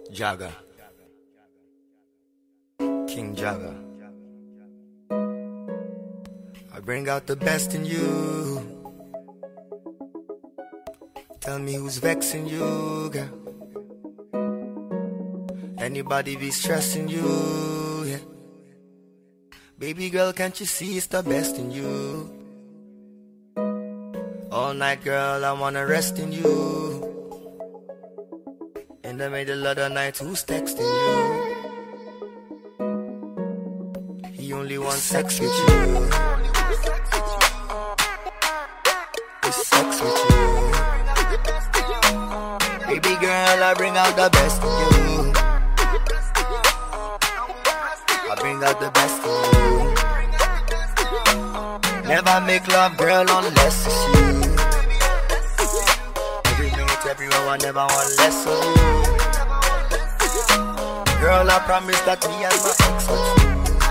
Jagger, King Jagger. I bring out the best in you. Tell me who's vexing you, girl. Anybody be stressing you, yeah. Baby girl, can't you see it's the best in you? All night, girl, I wanna rest in you. In the middle of the night, who's texting you? He only wants sex with you. It's sex with you. Baby girl, I bring out the best in you. I bring out the best in you. Never make love, girl, unless it's you. Every minute, every hour, never want less of you. Girl, I promise that me and my ex are true.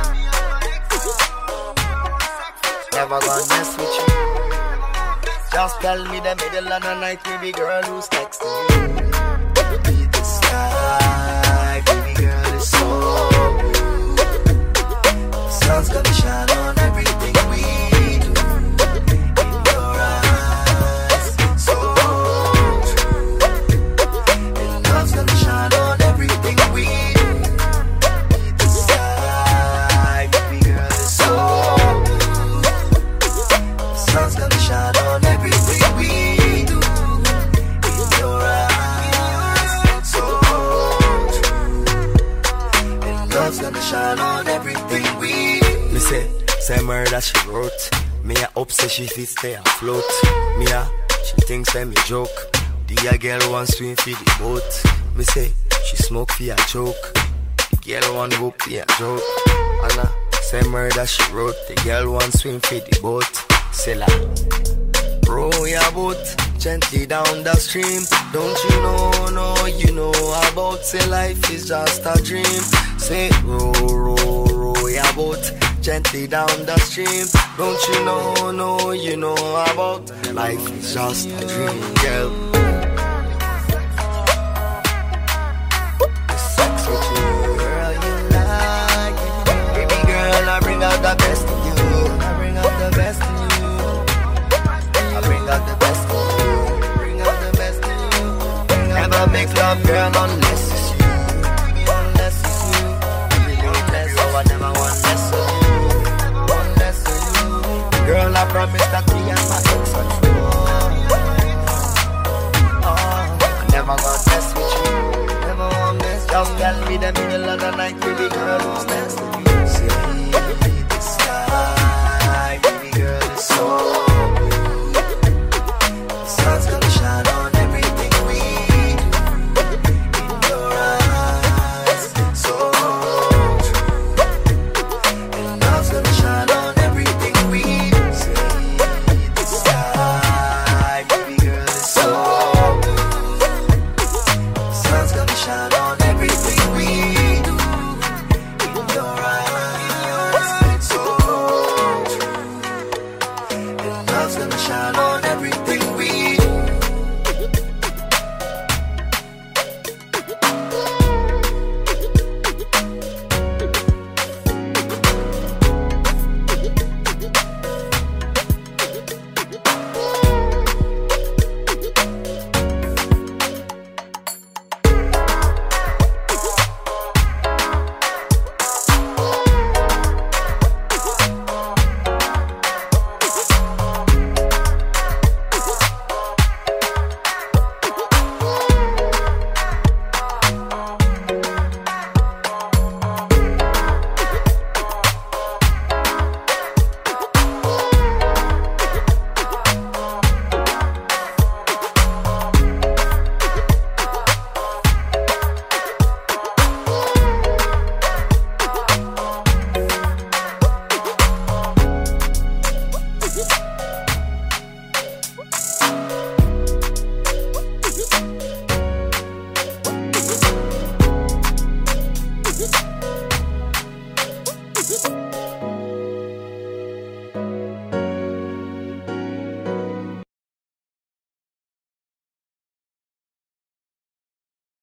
Never gonna mess with you. Just tell me the middle of the night, baby girl, who's texting you? Be the sky, baby girl, it's so blue. The sun's gonna shine on everything we do. In your eyes, so true. And love's gonna shine on everything we do. Be the sky, baby girl, it's so blue. The sun's gonna shine on everything we do. In your eyes, so true. And love's gonna shine on everything we do. Me say murder she wrote. Me a hope say she fit stay afloat. Me a, she thinks say me joke. The girl want swim for the boat. Me say she smoke for a joke. The girl want hope for a joke. And I say murder she wrote. The girl want swim for the boat. Say la, row your boat gently down the stream. Don't you know, no, you know about. Say life is just a dream. Say row your boat gently down the stream. Don't you know, no, you know about. Life is just a dream, girl. The sex with you, girl, you like it. Baby girl, I bring out the best in you. I bring out the best in you. I bring out the best in you. Bring out the best in you. Never make love, girl, unless it's you. Unless it's you. Unless, oh, I never want less of you. Unless of you. Girl, I promise that me and my ex are true. Oh, I never gonna mess with you. Never want mess. Just tell me the middle of the night, baby girl, who's next?